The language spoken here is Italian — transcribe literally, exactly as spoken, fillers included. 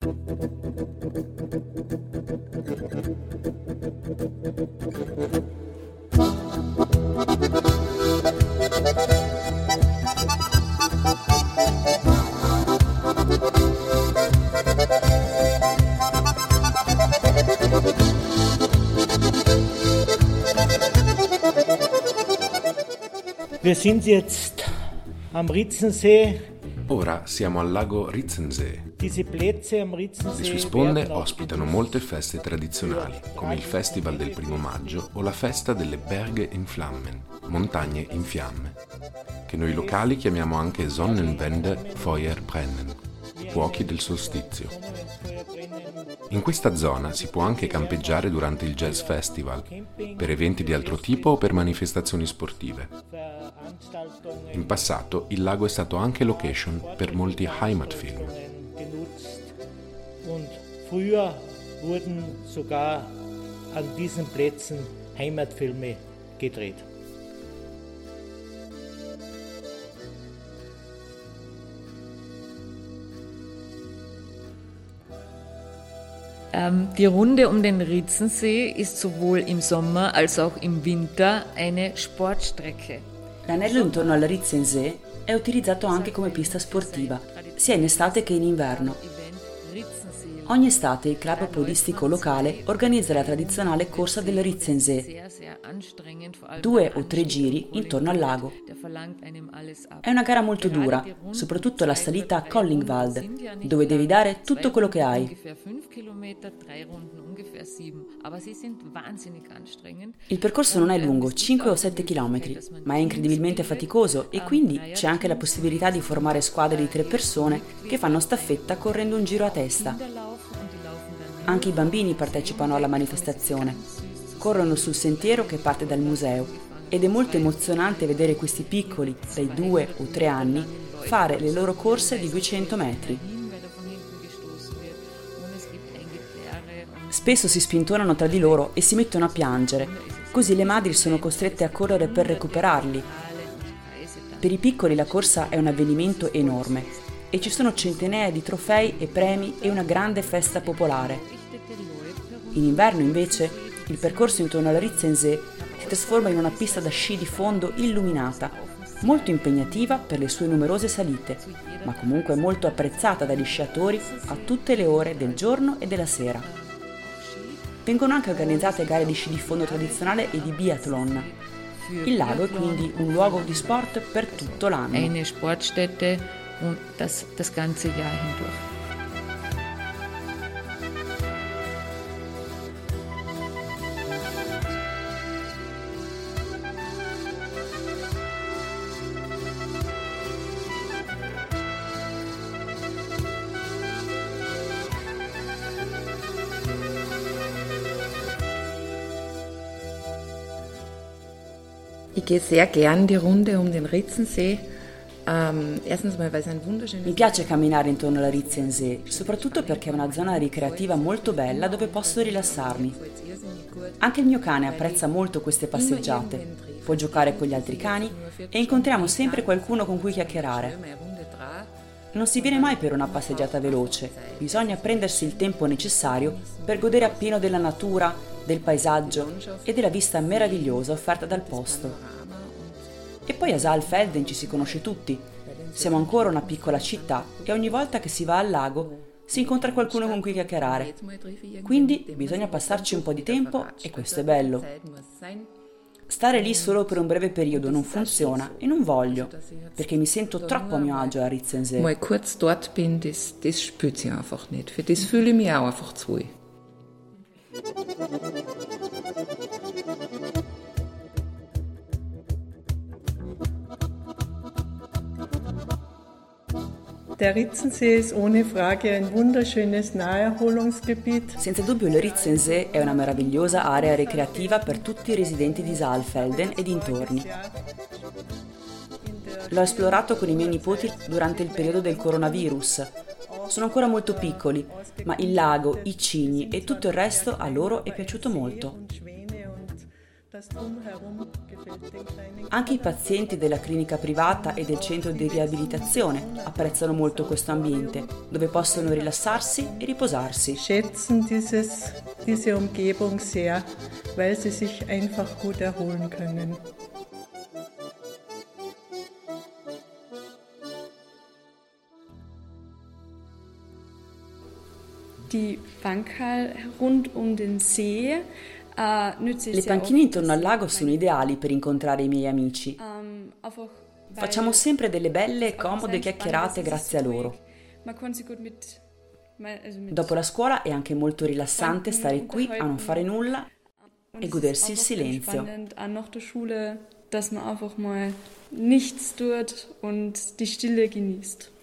Wir sind jetzt am Ritzensee. Ora siamo al lago Ritzensee. Diese Plätze am Le Ritzensee sue sponde ospitano molte feste tradizionali, come il Festival del primo maggio o la festa delle Berge in Flammen, montagne in fiamme, che noi locali chiamiamo anche Sonnenwende, Feuerbrennen, fuochi del solstizio. In questa zona si può anche campeggiare durante il Jazz Festival, per eventi di altro tipo o per manifestazioni sportive. In passato il lago è stato anche location per molti Heimatfilm. Und früher wurden sogar an diesen Plätzen Heimatfilme gedreht. Ähm, die Runde um den Ritzensee ist sowohl im Sommer als auch im Winter eine Sportstrecke. L'anello intorno al Ritzensee è utilizzato anche come pista sportiva, sia in estate che in inverno. Ogni estate il club podistico locale organizza la tradizionale corsa del Ritzensee, due o tre giri intorno al lago. È una gara molto dura, soprattutto la salita a Kollingwald, dove devi dare tutto quello che hai. Il percorso non è lungo, cinque o sette chilometri, ma è incredibilmente faticoso e quindi c'è anche la possibilità di formare squadre di tre persone che fanno staffetta correndo un giro a testa. Anche i bambini partecipano alla manifestazione. Corrono sul sentiero che parte dal museo ed è molto emozionante vedere questi piccoli, dai due o tre anni, fare le loro corse di duecento metri. Spesso si spintonano tra di loro e si mettono a piangere, così le madri sono costrette a correre per recuperarli. Per i piccoli la corsa è un avvenimento enorme e ci sono centinaia di trofei e premi e una grande festa popolare. In inverno, invece, il percorso intorno al Ritzensee si trasforma in una pista da sci di fondo illuminata, molto impegnativa per le sue numerose salite, ma comunque molto apprezzata dagli sciatori a tutte le ore del giorno e della sera. Vengono anche organizzate gare di sci di fondo tradizionale e di biathlon. Il lago è quindi un luogo di sport per tutto l'anno. Eine Sportstätte und das, das ganze Jahr hindurch. Ich gehe sehr gern die Runde um den Ritzensee. Ähm, erstens mal, weil es ein wunderschönes... Mi piace camminare intorno al Ritzensee, soprattutto perché è una zona ricreativa molto bella dove posso rilassarmi. Anche il mio cane apprezza molto queste passeggiate. Può giocare con gli altri cani e incontriamo sempre qualcuno con cui chiacchierare. Non si viene mai per una passeggiata veloce, bisogna prendersi il tempo necessario per godere appieno della natura, del paesaggio e della vista meravigliosa offerta dal posto. E poi a Saalfelden ci si conosce tutti. Siamo ancora una piccola città e ogni volta che si va al lago si incontra qualcuno con cui chiacchierare. Quindi bisogna passarci un po' di tempo e questo è bello. Stare lì solo per un breve periodo non funziona e non voglio, perché mi sento troppo a mio agio a Ritzensee. Mal kurz dort bin, das, das spürt sich einfach nicht. Für das fühle ich mich auch einfach zu wohl. Der Ritzensee ist ohne Frage ein wunderschönes Naherholungsgebiet. Senza dubbio il Ritzensee è una meravigliosa area ricreativa per tutti i residenti di Saalfelden e dintorni. L'ho esplorato con i miei nipoti durante il periodo del coronavirus. Sono ancora molto piccoli, ma il lago, i cigni e tutto il resto a loro è piaciuto molto. Anche i pazienti della clinica privata e del centro di riabilitazione apprezzano molto questo ambiente, dove possono rilassarsi e riposarsi. Schätzen dieses, diese Umgebung sehr, weil sie sich einfach gut erholen können. Die Bankhal rund um den See. Le panchine intorno al lago sono ideali per incontrare i miei amici. Facciamo sempre delle belle e comode chiacchierate grazie a loro. Dopo la scuola è anche molto rilassante stare qui a non fare nulla e godersi il silenzio. Dass man einfach mal nichts tut und die Stille genießt.